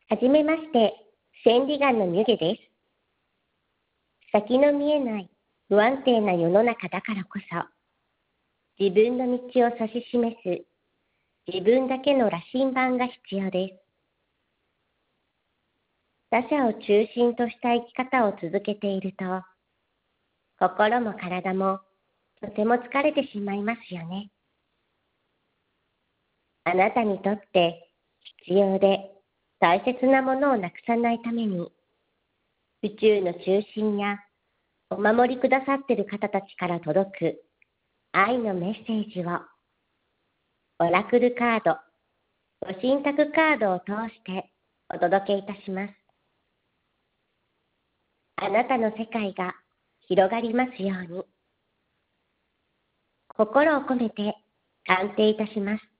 はじめまして、千里眼のミュゲです。先の見えない不安定な世の中だからこそ、自分の道を指し示す自分だけの羅針盤が必要です。他者を中心とした生き方を続けていると、心も体もとても疲れてしまいますよね。あなたにとって必要で大切なものをなくさないために、宇宙の中心やお守りくださっている方たちから届く愛のメッセージを、オラクルカード、ご神託カードを通してお届けいたします。あなたの世界が広がりますように。心を込めて鑑定いたします。